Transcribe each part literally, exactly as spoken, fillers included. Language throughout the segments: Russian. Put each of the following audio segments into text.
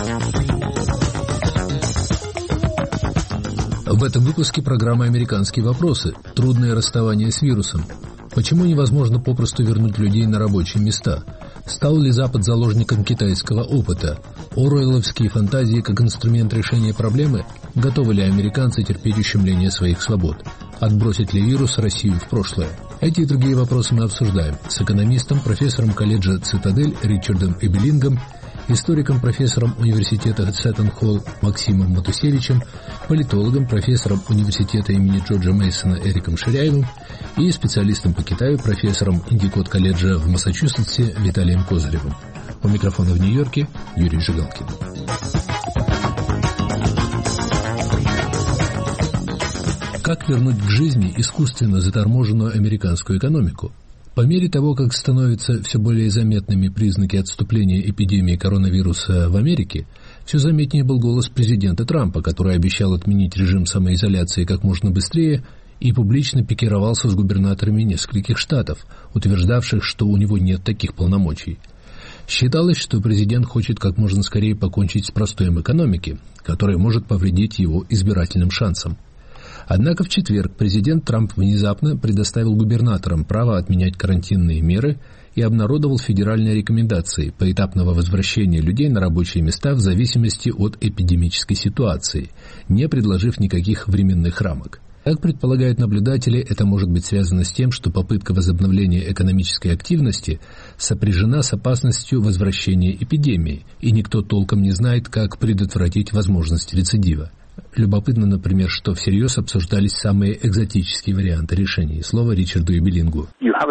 В этом выпуске программы «Американские вопросы. Трудное расставание с вирусом». Почему невозможно попросту вернуть людей на рабочие места? Стал ли Запад заложником китайского опыта? Оруэлловские фантазии как инструмент решения проблемы? Готовы ли американцы терпеть ущемление своих свобод? Отбросит ли вирус Россию в прошлое? Эти и другие вопросы мы обсуждаем с экономистом, профессором колледжа «Цитадель» Ричардом Эбелингом, историком, профессором университета Сеттон-Холл Максимом Матусевичем, политологом, профессором университета имени Джорджа Мейсона Эриком Ширяевым и специалистом по Китаю, профессором Индикот колледжа в Массачусетсе Виталием Козыревым. У микрофона в Нью-Йорке Юрий Жигалкин. Как вернуть к жизни искусственно заторможенную американскую экономику? По мере того, как становятся все более заметными признаки отступления эпидемии коронавируса в Америке, все заметнее был голос президента Трампа, который обещал отменить режим самоизоляции как можно быстрее и публично пикировался с губернаторами нескольких штатов, утверждавших, что у него нет таких полномочий. Считалось, что президент хочет как можно скорее покончить с простоем экономики, который может повредить его избирательным шансам. Однако в четверг президент Трамп внезапно предоставил губернаторам право отменять карантинные меры и обнародовал федеральные рекомендации поэтапного возвращения людей на рабочие места в зависимости от эпидемической ситуации, не предложив никаких временных рамок. Как предполагают наблюдатели, это может быть связано с тем, что попытка возобновления экономической активности сопряжена с опасностью возвращения эпидемии, и никто толком не знает, как предотвратить возможность рецидива. Любопытно, например, что всерьез обсуждались самые экзотические варианты решения. Слово Ричарду Эбелингу.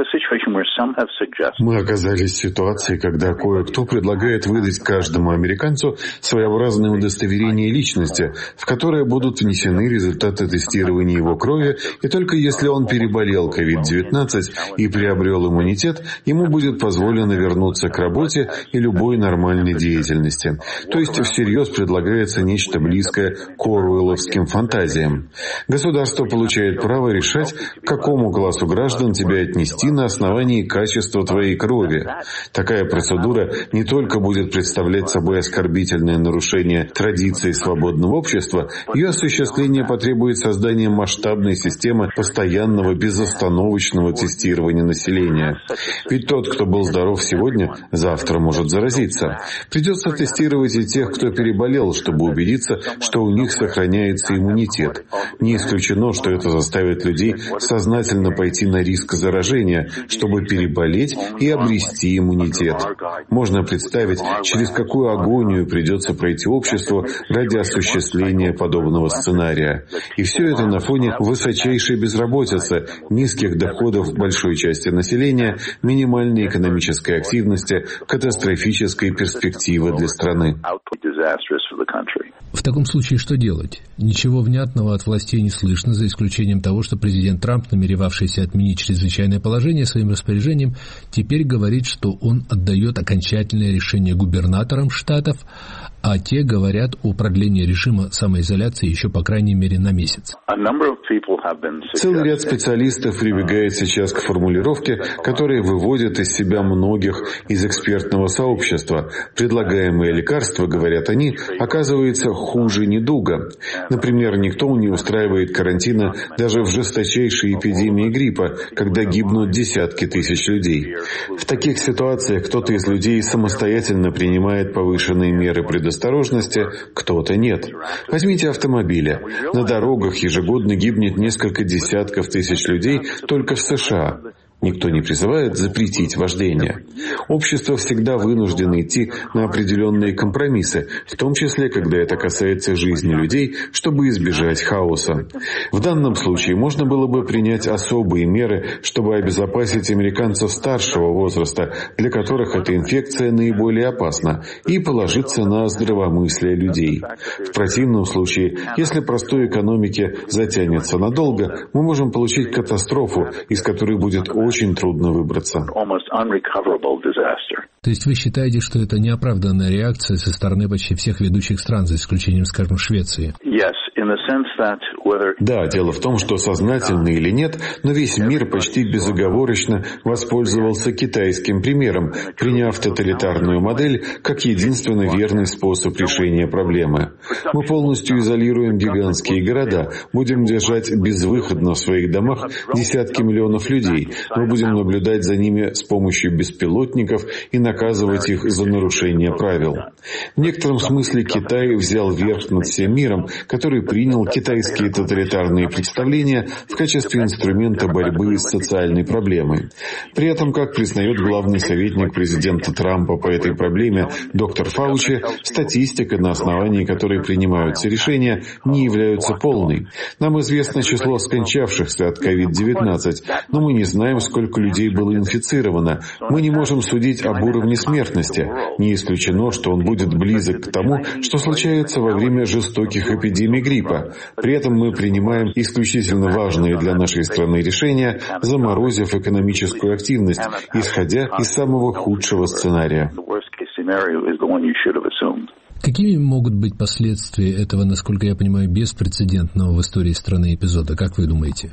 Мы оказались в ситуации, когда кое-кто предлагает выдать каждому американцу своеобразное удостоверение личности, в которое будут внесены результаты тестирования его крови, и только если он переболел ковид девятнадцать и приобрел иммунитет, ему будет позволено вернуться к работе и любой нормальной деятельности. То есть всерьез предлагается нечто близкое к оруэлловским фантазиям. Государство получает право решать, к какому классу граждан тебя отнести на основании качества твоей крови. Такая процедура не только будет представлять собой оскорбительное нарушение традиций свободного общества, ее осуществление потребует создания масштабной системы постоянного безостановочного тестирования населения. Ведь тот, кто был здоров сегодня, завтра может заразиться. Придется тестировать и тех, кто переболел, чтобы убедиться, что у них сохраняется иммунитет. Не исключено, что это заставит людей сознательно пойти на риск заражения, чтобы переболеть и обрести иммунитет. Можно представить, через какую агонию придется пройти обществу ради осуществления подобного сценария. И все это на фоне высочайшей безработицы, низких доходов большой части населения, минимальной экономической активности, катастрофической перспективы для страны. В таком случае что делать? Ничего внятного от властей не слышно, за исключением того, что президент Трамп, намеревавшийся отменить чрезвычайное положение своим распоряжением, теперь говорит, что он отдает окончательное решение губернаторам штатов, а те говорят о продлении режима самоизоляции еще по крайней мере на месяц. Целый ряд специалистов прибегает сейчас к формулировке, которая выводит из себя многих из экспертного сообщества. Предлагаемые лекарства, говорят они, оказывается хуже недуга. Например, никто не устраивает карантина даже в жесточайшей эпидемии гриппа, когда гибнут десятки тысяч людей. В таких ситуациях кто-то из людей самостоятельно принимает повышенные меры предосторожности, кто-то нет. Возьмите автомобили. На дорогах ежегодно гибнет несколько десятков тысяч людей только в США. Никто не призывает запретить вождение. Общество всегда вынуждено идти на определенные компромиссы, в том числе, когда это касается жизни людей, чтобы избежать хаоса. В данном случае можно было бы принять особые меры, чтобы обезопасить американцев старшего возраста, для которых эта инфекция наиболее опасна, и положиться на здравомыслие людей. В противном случае, если простой экономике затянется надолго, мы можем получить катастрофу, из которой будет очень трудно выбраться. То есть вы считаете, что это неоправданная реакция со стороны почти всех ведущих стран, за исключением, скажем, Швеции? Да, дело в том, что сознательно или нет, но весь мир почти безоговорочно воспользовался китайским примером, приняв тоталитарную модель как единственно верный способ решения проблемы. Мы полностью изолируем гигантские города, будем держать безвыходно в своих домах десятки миллионов людей, мы будем наблюдать за ними с помощью беспилотников и наказывать их за нарушение правил. В некотором смысле Китай взял верх над всем миром, который принял китайские тоталитарные представления в качестве инструмента борьбы с социальной проблемой. При этом, как признает главный советник президента Трампа по этой проблеме доктор Фаучи, статистика, на основании которой принимаются решения, не является полной. Нам известно число скончавшихся от ковид девятнадцать, но мы не знаем, сколько людей было инфицировано. Мы не можем судить об уровне смертности. Не исключено, что он будет близок к тому, что случается во время жестоких эпидемий гриппа. При этом мы принимаем исключительно важные для нашей страны решения, заморозив экономическую активность, исходя из самого худшего сценария. Какими могут быть последствия этого, насколько я понимаю, беспрецедентного в истории страны эпизода? Как вы думаете?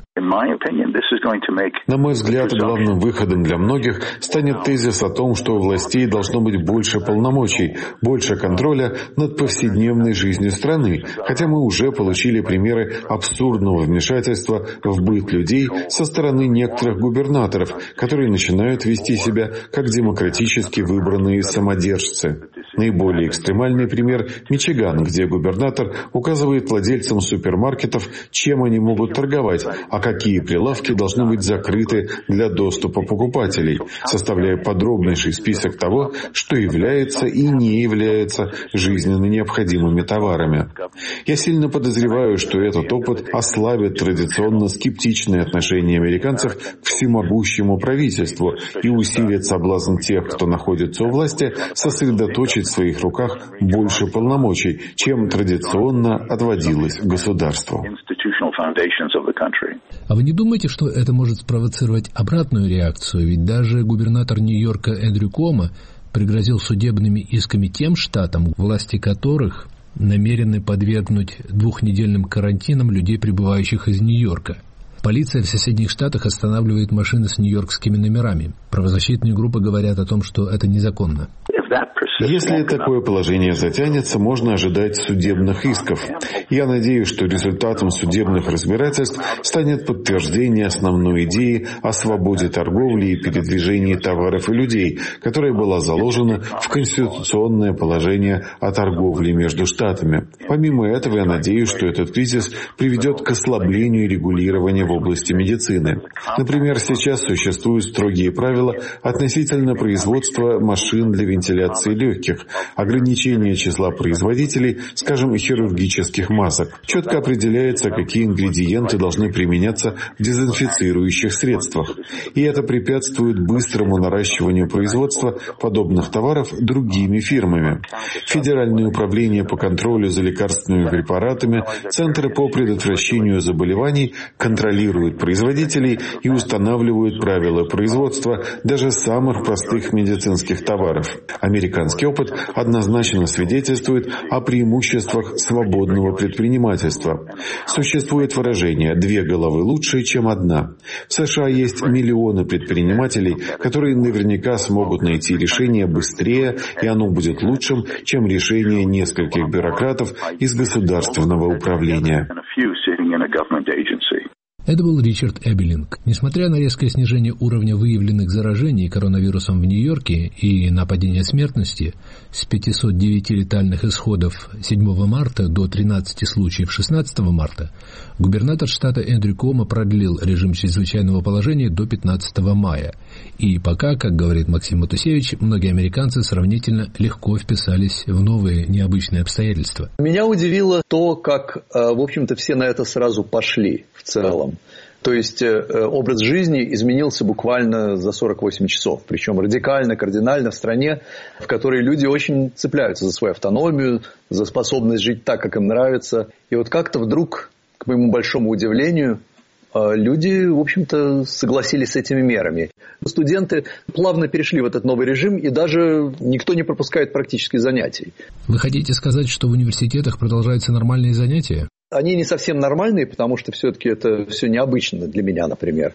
На мой взгляд, главным выходом для многих станет тезис о том, что у властей должно быть больше полномочий, больше контроля над повседневной жизнью страны, хотя мы уже получили примеры абсурдного вмешательства в быт людей со стороны некоторых губернаторов, которые начинают вести себя как демократически выбранные самодержцы. Наиболее экстремальный пример – Мичиган, где губернатор указывает владельцам супермаркетов, чем они могут торговать, а какие прилавки должны быть закрыты для доступа покупателей, составляя подробнейший список того, что является и не является жизненно необходимыми товарами. Я сильно подозреваю, что этот опыт ослабит традиционно скептичное отношение американцев к всемогущему правительству и усилит соблазн тех, кто находится у власти, сосредоточить в своих руках больше полномочий, чем традиционно отводилось государству. А вы не думаете, что это может спровоцировать обратную реакцию? Ведь даже губернатор Нью-Йорка Эндрю Куомо пригрозил судебными исками тем штатам, власти которых намерены подвергнуть двухнедельным карантинам людей, прибывающих из Нью-Йорка. Полиция в соседних штатах останавливает машины с нью-йоркскими номерами. Правозащитные группы говорят о том, что это незаконно. Если такое положение затянется, можно ожидать судебных исков. Я надеюсь, что результатом судебных разбирательств станет подтверждение основной идеи о свободе торговли и передвижении товаров и людей, которая была заложена в конституционное положение о торговле между штатами. Помимо этого, я надеюсь, что этот кризис приведет к ослаблению регулирования в области медицины. Например, сейчас существуют строгие правила относительно производства машин для вентиляции легких, ограничение числа производителей, скажем, хирургических масок. Четко определяется, какие ингредиенты должны применяться в дезинфицирующих средствах. И это препятствует быстрому наращиванию производства подобных товаров другими фирмами. Федеральное управление по контролю за лекарственными препаратами, Центры по предотвращению заболеваний контролируют производителей и устанавливают правила производства даже самых простых медицинских товаров. Американский опыт однозначно свидетельствует о преимуществах свободного предпринимательства. Существует выражение «две головы лучше, чем одна». В США есть миллионы предпринимателей, которые наверняка смогут найти решение быстрее, и оно будет лучшим, чем решение нескольких бюрократов из государственного управления. Это был Ричард Эбелинг. Несмотря на резкое снижение уровня выявленных заражений коронавирусом в Нью-Йорке и на падение смертности с пятисот девяти летальных исходов седьмого марта до тринадцати случаев шестнадцатого марта, губернатор штата Эндрю Куомо продлил режим чрезвычайного положения до пятнадцатого мая. И пока, как говорит Максим Матусевич, многие американцы сравнительно легко вписались в новые необычные обстоятельства. Меня удивило то, как, в общем-то, все на это сразу пошли в целом. То есть образ жизни изменился буквально за сорок восемь часов. Причем радикально, кардинально в стране, в которой люди очень цепляются за свою автономию, за способность жить так, как им нравится. И вот как-то вдруг, к моему большому удивлению, люди, в общем-то, согласились с этими мерами. Студенты плавно перешли в этот новый режим, и даже никто не пропускает практических занятий. Вы хотите сказать, что в университетах продолжаются нормальные занятия? Они не совсем нормальные, потому что все-таки это все необычно для меня, например.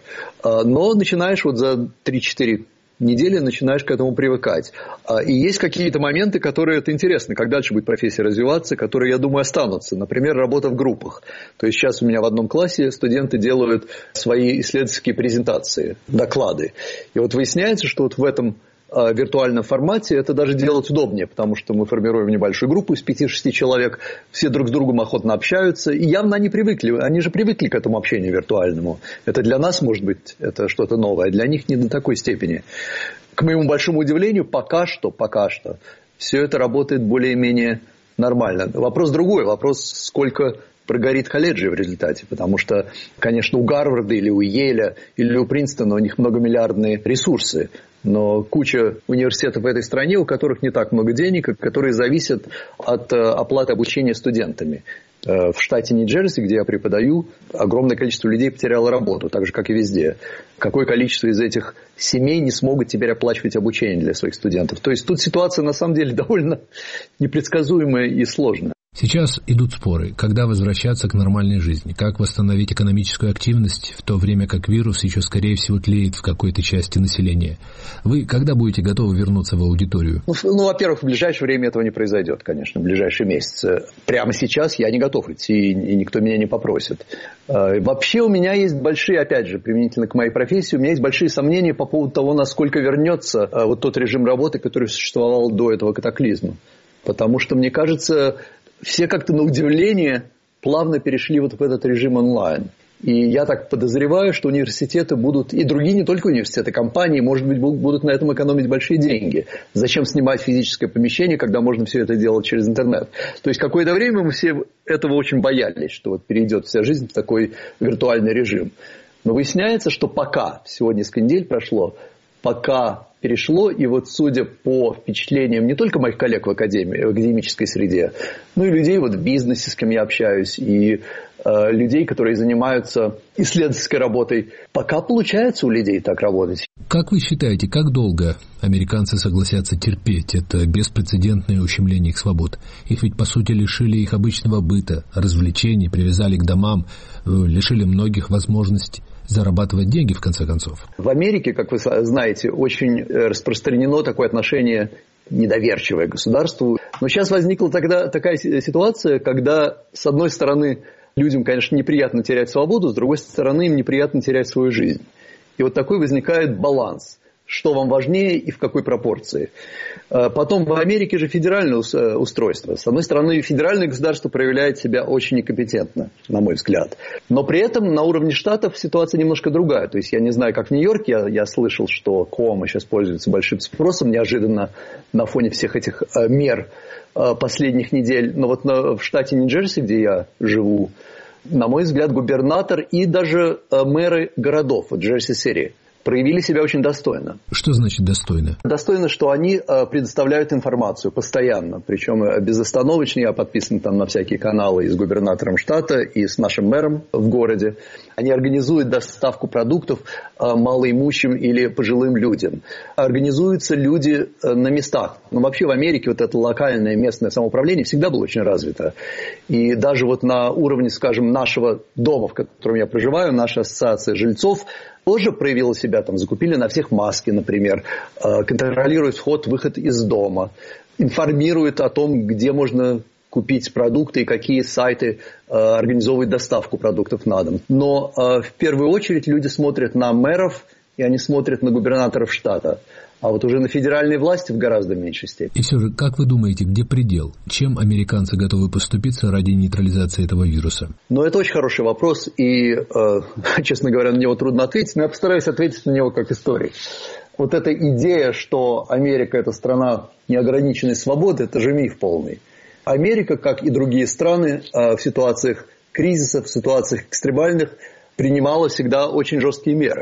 Но начинаешь вот за три-четыре недели начинаешь к этому привыкать. И есть какие-то моменты, которые это интересно, как дальше будет профессия развиваться, которые, я думаю, останутся. Например, работа в группах. То есть сейчас у меня в одном классе студенты делают свои исследовательские презентации, доклады. И вот выясняется, что вот в этом в виртуальном формате это даже делать удобнее, потому что мы формируем небольшую группу из пяти-шести человек, все друг с другом охотно общаются, и явно они привыкли, они же привыкли к этому общению виртуальному. Это для нас, может быть, это что-то новое, а для них не до такой степени. К моему большому удивлению, пока что, пока что, все это работает более-менее нормально. Вопрос другой, вопрос, сколько прогорит колледжи в результате, потому что, конечно, у Гарварда или у Йеля или у Принстона у них многомиллиардные ресурсы, но куча университетов в этой стране, у которых не так много денег, которые зависят от оплаты обучения студентами. В штате Нью-Джерси, где я преподаю, огромное количество людей потеряло работу, так же, как и везде. Какое количество из этих семей не смогут теперь оплачивать обучение для своих студентов? То есть тут ситуация на самом деле довольно непредсказуемая и сложная. Сейчас идут споры, когда возвращаться к нормальной жизни, как восстановить экономическую активность, в то время как вирус еще, скорее всего, тлеет в какой-то части населения. Вы когда будете готовы вернуться в аудиторию? Ну, ну, во-первых, в ближайшее время этого не произойдет, конечно, в ближайшие месяцы. Прямо сейчас я не готов идти, и никто меня не попросит. Вообще у меня есть большие, опять же, применительно к моей профессии, у меня есть большие сомнения по поводу того, насколько вернется вот тот режим работы, который существовал до этого катаклизма. Потому что, мне кажется, все как-то на удивление плавно перешли вот в этот режим онлайн. И я так подозреваю, что университеты будут, и другие не только университеты, компании, может быть, будут на этом экономить большие деньги. Зачем снимать физическое помещение, когда можно все это делать через интернет? То есть какое-то время мы все этого очень боялись, что вот перейдет вся жизнь в такой виртуальный режим. Но выясняется, что пока, всего несколько недель прошло, пока перешло, и вот судя по впечатлениям не только моих коллег в, академии, в академической среде, но и людей вот в бизнесе, с кем я общаюсь, и э, людей, которые занимаются исследовательской работой, пока получается у людей так работать. Как вы считаете, как долго американцы согласятся терпеть это беспрецедентное ущемление их свобод? Их ведь, по сути, лишили их обычного быта, развлечений, привязали к домам, лишили многих возможностей зарабатывать деньги, в конце концов. В Америке, как вы знаете, очень распространено такое отношение недоверчивое к государству. Но сейчас возникла тогда такая ситуация, когда, с одной стороны, людям, конечно, неприятно терять свободу, с другой стороны, им неприятно терять свою жизнь. И вот такой возникает баланс. Что вам важнее и в какой пропорции. Потом в Америке же федеральное устройство. С одной стороны, федеральное государство проявляет себя очень некомпетентно, на мой взгляд. Но при этом на уровне штатов ситуация немножко другая. То есть я не знаю, как в Нью-Йорке, я, я слышал, что кома сейчас пользуется большим спросом, неожиданно на фоне всех этих мер последних недель. Но вот на, в штате Нью-Джерси, где я живу, на мой взгляд, губернатор и даже мэры городов, вот Джерси-Сити, проявили себя очень достойно. Что значит достойно? Достойно, что они предоставляют информацию постоянно. Причем безостановочно. Я подписан там на всякие каналы и с губернатором штата, и с нашим мэром в городе. Они организуют доставку продуктов малоимущим или пожилым людям. Организуются люди на местах. Но вообще в Америке вот это локальное местное самоуправление всегда было очень развито. И даже вот на уровне, скажем, нашего дома, в котором я проживаю, наша ассоциация жильцов, тоже проявила себя, там, закупили на всех маски, например, контролируют вход-выход из дома, информируют о том, где можно купить продукты и какие сайты организовывают доставку продуктов на дом. Но в первую очередь люди смотрят на мэров, и они смотрят на губернаторов штата. А вот уже на федеральной власти в гораздо меньшей степени. И все же, как вы думаете, где предел? Чем американцы готовы поступиться ради нейтрализации этого вируса? Ну, это очень хороший вопрос. И, э, честно говоря, на него трудно ответить. Но я постараюсь ответить на него как историк. Вот эта идея, что Америка – это страна неограниченной свободы, это же миф полный. Америка, как и другие страны, э, в ситуациях кризисов, в ситуациях экстремальных, принимала всегда очень жесткие меры.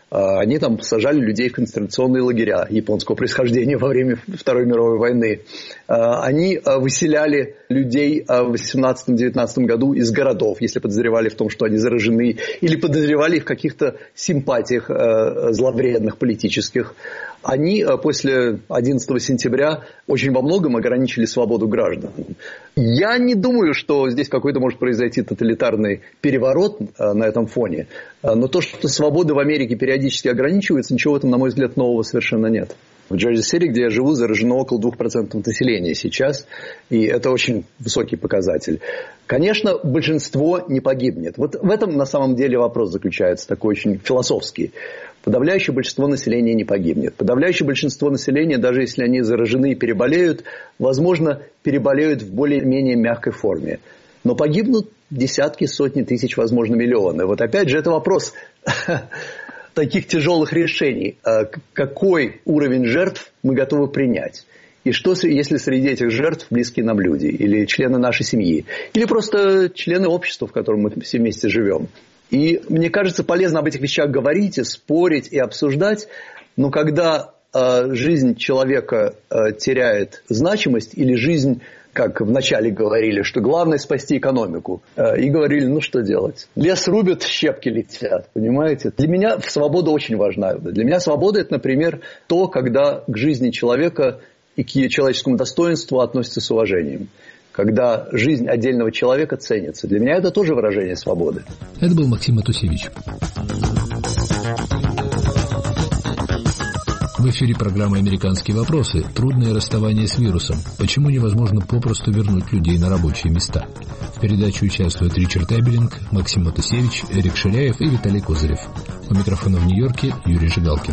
Они там сажали людей в концентрационные лагеря японского происхождения во время Второй мировой войны. Они выселяли людей в восемнадцатом-девятнадцатом году из городов, если подозревали в том, что они заражены, или подозревали в каких-то симпатиях зловредных политических. Они после одиннадцатого сентября очень во многом ограничили свободу граждан. Я не думаю, что здесь какой-то может произойти тоталитарный переворот на этом фоне. Но то, что свобода в Америке периодически ограничивается, ничего в этом, на мой взгляд, нового совершенно нет. В Джерси-Сити, где я живу, заражено около двух процентов населения сейчас. И это очень высокий показатель. Конечно, большинство не погибнет. Вот в этом на самом деле вопрос заключается, такой очень философский. Подавляющее большинство населения не погибнет. Подавляющее большинство населения, даже если они заражены и переболеют, возможно, переболеют в более-менее мягкой форме. Но погибнут десятки, сотни тысяч, возможно, миллионы. Вот опять же, это вопрос таких тяжелых решений. Какой уровень жертв мы готовы принять? И что, если среди этих жертв близкие нам люди? Или члены нашей семьи? Или просто члены общества, в котором мы все вместе живем? И мне кажется, полезно об этих вещах говорить, и спорить и обсуждать. Но когда э, жизнь человека э, теряет значимость, или жизнь, как вначале говорили, что главное спасти экономику, э, и говорили, ну что делать? Лес рубят, щепки летят, понимаете? Для меня свобода очень важна. Для меня свобода – это, например, то, когда к жизни человека и к человеческому достоинству относятся с уважением. Когда жизнь отдельного человека ценится. Для меня это тоже выражение свободы. Это был Максим Матусевич. В эфире программа «Американские вопросы». Трудное расставание с вирусом. Почему невозможно попросту вернуть людей на рабочие места? В передаче участвуют Ричард Эбелинг, Максим Матусевич, Эрик Ширяев и Виталий Козырев. У микрофона в Нью-Йорке Юрий Жигалкин.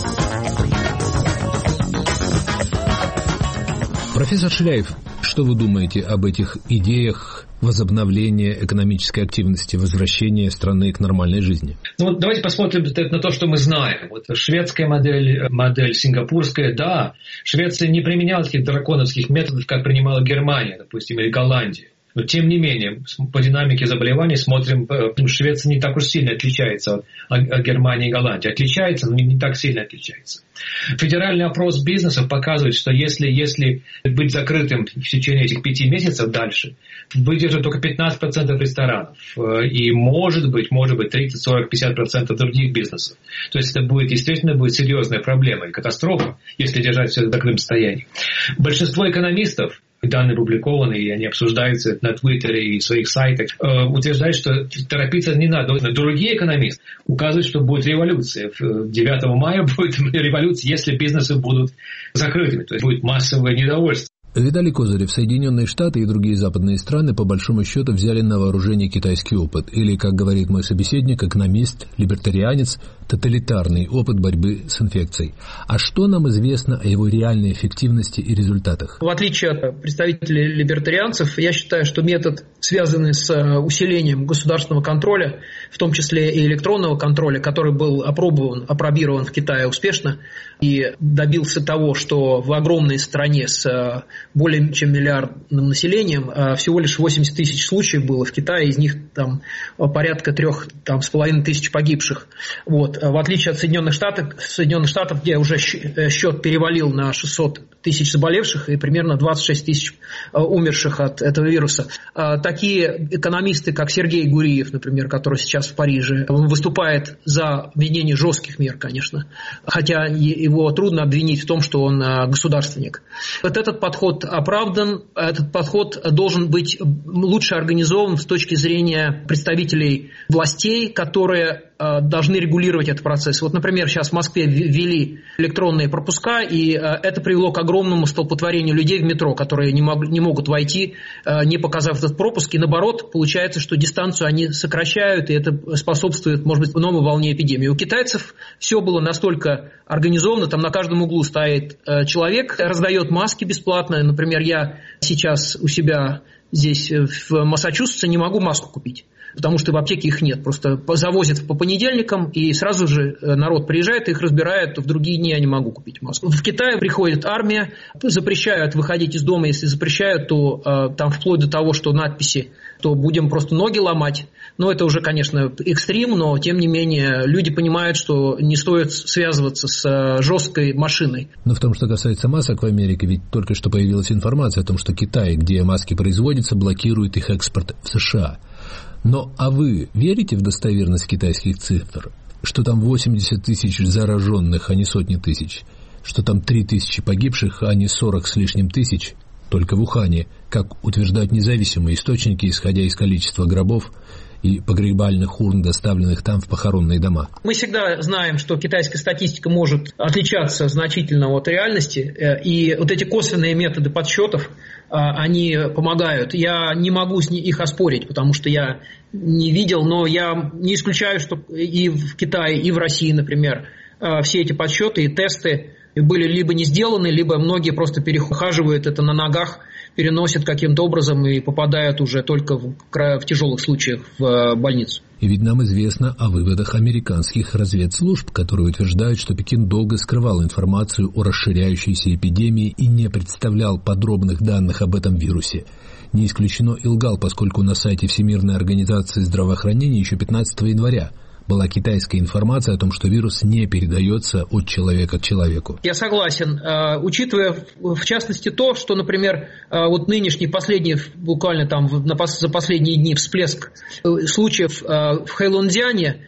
Профессор Ширяев, что вы думаете об этих идеях возобновления экономической активности, возвращения страны к нормальной жизни? Ну вот давайте посмотрим на то, что мы знаем. Вот шведская модель, модель сингапурская, да, Швеция не применяла таких драконовских методов, как принимала Германия, допустим, или Голландия. Но тем не менее, по динамике заболеваний смотрим, Швеция не так уж сильно отличается от, от Германии и Голландии. Отличается, но не так сильно отличается. Федеральный опрос бизнесов показывает, что если, если быть закрытым в течение этих пяти месяцев дальше, выдержат только пятнадцать процентов ресторанов. И может быть, может быть тридцать, сорок, пятьдесят процентов других бизнесов. То есть это будет действительно будет серьезная проблема и катастрофа, если держать все в закрытом состоянии. Большинство экономистов, данные опубликованы, и они обсуждаются на Твиттере и своих сайтах, э, утверждают, что торопиться не надо. Другие экономисты указывают, что будет революция. девятого мая будет революция, если бизнесы будут закрытыми. То есть будет массовое недовольство. Виталий Козырев, Соединенные Штаты и другие западные страны по большому счету взяли на вооружение китайский опыт, или, как говорит мой собеседник, экономист, либертарианец, тоталитарный опыт борьбы с инфекцией. А что нам известно о его реальной эффективности и результатах? В отличие от представителей либертарианцев, я считаю, что метод, связанный с усилением государственного контроля, в том числе и электронного контроля, который был опробован, опробирован в Китае успешно и добился того, что в огромной стране с более чем миллиардным населением всего лишь восемьдесят тысяч случаев было в Китае, из них там порядка трех там, с половиной тысяч погибших. Вот. В отличие от Соединенных Штатов, Соединенных Штатов, где уже счет перевалил на шестьсот тысяч заболевших и примерно двадцать шесть тысяч умерших от этого вируса. Такие экономисты, как Сергей Гуриев, например, который сейчас в Париже, выступает за введение жестких мер, конечно, хотя его трудно обвинить в том, что он государственник. Вот этот подход оправдан, этот подход должен быть лучше организован с точки зрения представителей властей, которые должны регулировать этот процесс. Вот, например, сейчас в Москве ввели электронные пропуска, и это привело к огромному столпотворению людей в метро, которые не, мог, не могут войти, не показав этот пропуск. И наоборот, получается, что дистанцию они сокращают, и это способствует, может быть, новой волне эпидемии. У китайцев все было настолько организовано, там на каждом углу стоит человек, раздает маски бесплатно. Например, я сейчас у себя здесь в Массачусетсе не могу маску купить. потому что в аптеке их нет. Просто завозят по понедельникам, и сразу же народ приезжает, их разбирают, в другие дни я не могу купить маску. В Китае приходит армия, запрещают выходить из дома. Если запрещают, то э, там вплоть до того, что надписи, то будем просто ноги ломать. Но это уже, конечно, экстрим, но тем не менее люди понимают, что не стоит связываться с жесткой машиной. Но в том, что касается масок в Америке, ведь только что появилась информация о том, что Китай, где маски производятся, блокирует их экспорт в США. Но а вы верите в достоверность китайских цифр? Что там восемьдесят тысяч зараженных, а не сотни тысяч? Что там три тысячи погибших, а не сорок с лишним тысяч? Только в Ухане, как утверждают независимые источники, исходя из количества гробов и погребальных урн, доставленных там в похоронные дома. Мы всегда знаем, что китайская статистика может отличаться значительно от реальности, и вот эти косвенные методы подсчетов, они помогают. Я не могу их оспорить, потому что я не видел, но я не исключаю, что и в Китае, и в России, например, все эти подсчеты и тесты были либо не сделаны, либо многие просто перехаживают это на ногах, переносят каким-то образом и попадают уже только в, в тяжелых случаях в больницу. И ведь нам известно о выводах американских разведслужб, которые утверждают, что Пекин долго скрывал информацию о расширяющейся эпидемии и не представлял подробных данных об этом вирусе. Не исключено и лгал, поскольку на сайте Всемирной организации здравоохранения еще пятнадцатого января была китайская информация о том, что вирус не передается от человека к человеку. Я согласен, учитывая в частности то, что, например, вот нынешний, последний, буквально там за последние дни всплеск случаев в Хэйлунцзяне,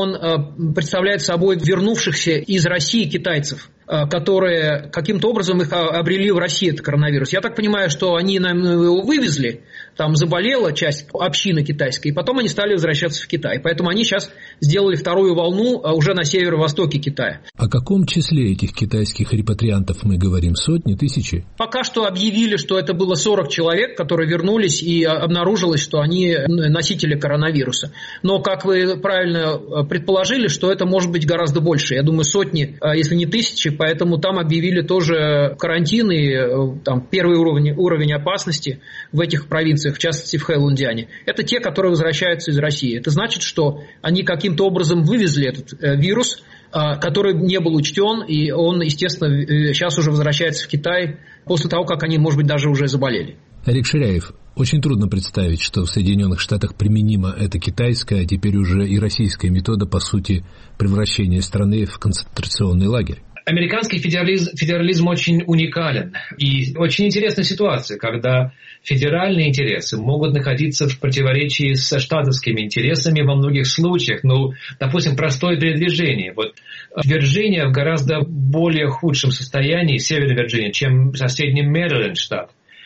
он представляет собой вернувшихся из России китайцев, которые каким-то образом их обрели в России, этот коронавирус. Я так понимаю, что они нам его вывезли, там заболела часть общины китайской, и потом они стали возвращаться в Китай. Поэтому они сейчас сделали вторую волну уже на северо-востоке Китая. О каком числе этих китайских репатриантов мы говорим? Сотни, тысячи? Пока что объявили, что это было сорок человек, которые вернулись, и обнаружилось, что они носители коронавируса. Но, как вы правильно предположили, что это может быть гораздо больше. Я думаю, сотни, если не тысячи, поэтому там объявили тоже карантин и там, первый уровень, уровень опасности в этих провинциях, в частности в Хэйлунцзяне. Это те, которые возвращаются из России. Это значит, что они каким-то образом вывезли этот э, вирус, э, который не был учтен, и он, естественно, э, сейчас уже возвращается в Китай после того, как они, может быть, даже уже заболели. Олег Ширяев, очень трудно представить, что в Соединенных Штатах применима эта китайская, а теперь уже и российская метода, по сути, превращения страны в концентрационный лагерь. Американский федерализм, федерализм очень уникален. И очень интересная ситуация, когда федеральные интересы могут находиться в противоречии со штатовскими интересами во многих случаях. Ну, допустим, простое передвижение. Вот Вирджиния в гораздо более худшем состоянии, Северная Вирджиния, чем соседний Мэриленд штат.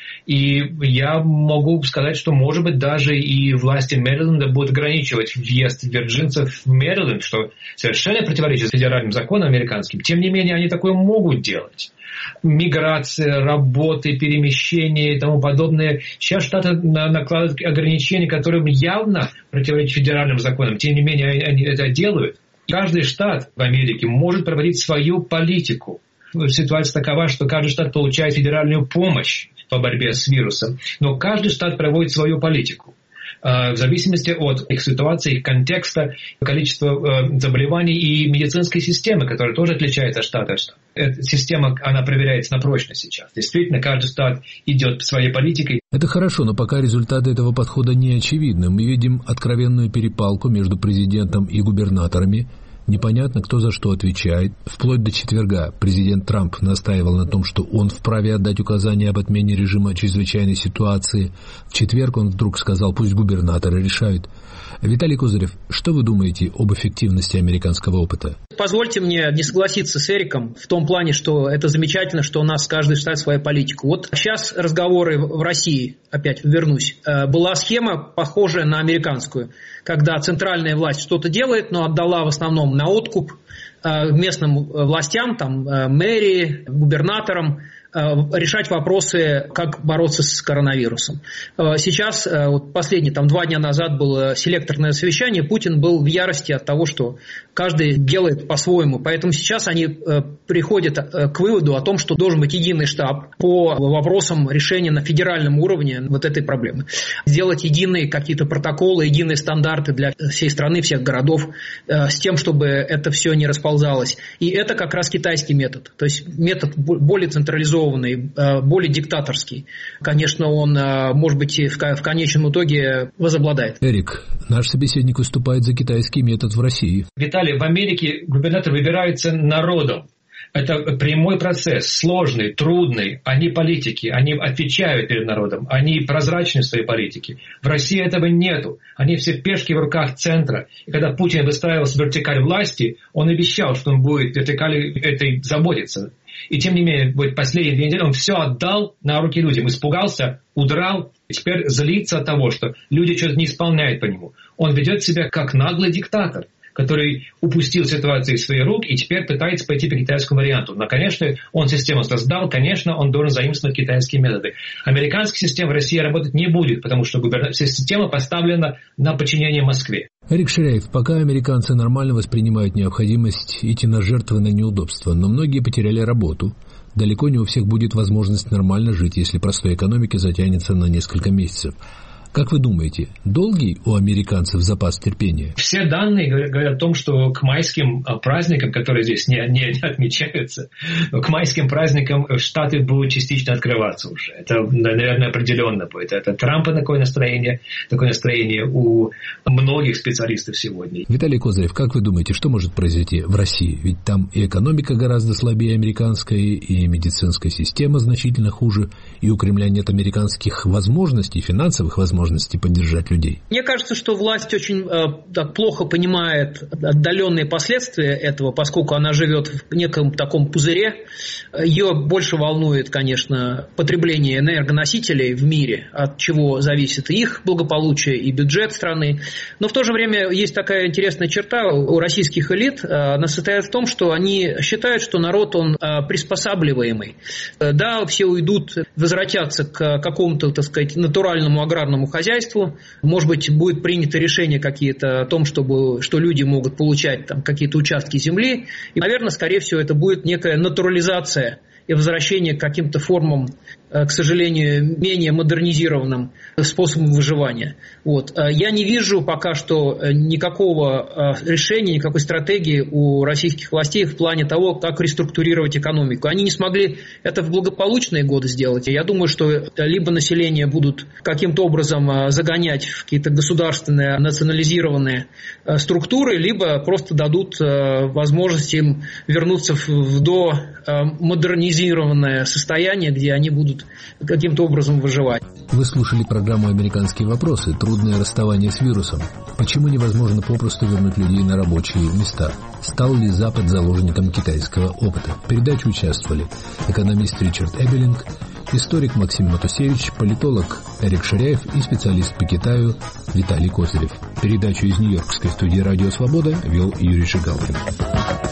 И я могу сказать, что, может быть, даже и власти Мэриленда будут ограничивать въезд вирджинцев в Мэриленд, что совершенно противоречит федеральным законам американским. Тем не менее, они такое могут делать. Миграция, работы, перемещения и тому подобное. Сейчас штаты накладывают ограничения, которые явно противоречат федеральным законам. Тем не менее, они это делают. Каждый штат в Америке может проводить свою политику. Ситуация такова, что каждый штат получает федеральную помощь по борьбе с вирусом, но каждый штат проводит свою политику. В зависимости от их ситуации, их контекста, количества заболеваний и медицинской системы, которая тоже отличается от штата к штату. Эта система, она проверяется на прочность сейчас. Действительно, каждый штат идет своей политикой. Это хорошо, но пока результаты этого подхода не очевидны. Мы видим откровенную перепалку между президентом и губернаторами. Непонятно, кто за что отвечает. Вплоть до четверга президент Трамп настаивал на том, что он вправе отдать указания об отмене режима чрезвычайной ситуации. В четверг он вдруг сказал, пусть губернаторы решают. Виталий Козырев, что вы думаете об эффективности американского опыта? Позвольте мне не согласиться с Эриком в том плане, что это замечательно, что у нас каждый штат свою политику. Вот сейчас разговоры в России, опять вернусь, была схема, похожая на американскую, когда центральная власть что-то делает, но отдала в основном на откуп местным властям, там, мэрии, губернаторам, решать вопросы, как бороться с коронавирусом. Сейчас, вот последние там, два дня назад было селекторное совещание, Путин был в ярости от того, что каждый делает по-своему. Поэтому сейчас они приходят к выводу о том, что должен быть единый штаб по вопросам решения на федеральном уровне вот этой проблемы. Сделать единые какие-то протоколы, единые стандарты для всей страны, всех городов, с тем, чтобы это все не расползалось. И это как раз китайский метод. То есть метод более централизованный, более диктаторский. Конечно, он, может быть, в конечном итоге возобладает. Эрик, наш собеседник выступает за китайский метод в России. Виталий, в Америке губернатор выбирается народом. Это прямой процесс, сложный, трудный. Они политики, они отвечают перед народом, они прозрачны в своей политике. В России этого нету. Они все пешки в руках центра. И когда Путин выстраивал вертикаль власти, он обещал, что он будет вертикалью этой заботиться. И тем не менее, вот последние две недели он все отдал на руки людям. Испугался, удрал, и теперь злится от того, что люди что-то не исполняют по нему. Он ведет себя как наглый диктатор, который упустил ситуацию из своих рук и теперь пытается пойти по китайскому варианту. Но, конечно, он систему создал, конечно, он должен заимствовать китайские методы. Американская система в России работать не будет, потому что вся система поставлена на подчинение Москве. Эрик Ширяев, пока американцы нормально воспринимают необходимость идти на жертвы, на неудобства, но многие потеряли работу. Далеко не у всех будет возможность нормально жить, если простой экономики затянется на несколько месяцев. Как вы думаете, долгий у американцев запас терпения? Все данные говорят, говорят о том, что к майским праздникам, которые здесь не, не, не отмечаются, но к майским праздникам Штаты будут частично открываться уже. Это, наверное, определенно будет. Это Трампа такое настроение, такое настроение у многих специалистов сегодня. Виталий Козырев, как вы думаете, что может произойти в России? Ведь там и экономика гораздо слабее американской, и медицинская система значительно хуже, и у Кремля нет американских возможностей, финансовых возможностей поддержать людей. Мне кажется, что власть очень э, так, плохо понимает отдаленные последствия этого, поскольку она живет в неком таком пузыре. Ее больше волнует, конечно, потребление энергоносителей в мире, от чего зависит и их благополучие, и бюджет страны. Но в то же время есть такая интересная черта у российских элит. Она состоит в том, что они считают, что народ, он приспосабливаемый. Да, все уйдут, возвратятся к какому-то, так сказать, натуральному аграрному хозяйству. Может быть, будет принято решение какие-то о том, чтобы, что люди могут получать там какие-то участки земли. И, наверное, скорее всего, это будет некая натурализация и возвращение к каким-то формам, к сожалению, менее модернизированным способом выживания. Вот. Я не вижу пока что никакого решения, никакой стратегии у российских властей в плане того, как реструктурировать экономику. Они не смогли это в благополучные годы сделать. Я думаю, что либо население будут каким-то образом загонять в какие-то государственные, национализированные структуры, либо просто дадут возможность им вернуться в домодернизированное состояние, где они будут каким-то образом выживать. Вы слушали программу «Американские вопросы. Трудное расставание с вирусом». Почему невозможно попросту вернуть людей на рабочие места? Стал ли Запад заложником китайского опыта? В передаче участвовали экономист Ричард Эбелинг, историк Максим Матусевич, политолог Эрик Ширяев и специалист по Китаю Виталий Козырев. Передачу из Нью-Йоркской студии «Радио Свобода» вел Юрий Жигалкин.